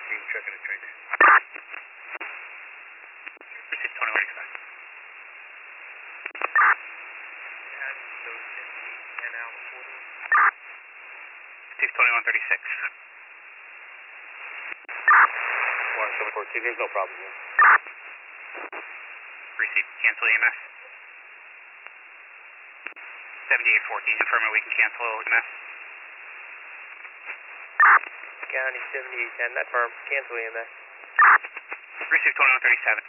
checking the train. Received 21 expect. Received 2136. 1742, there's no problem here. Received, cancel EMS. 7814, confirming we can cancel EMS. County 7810, that firm, cancel EMS. Received 2137.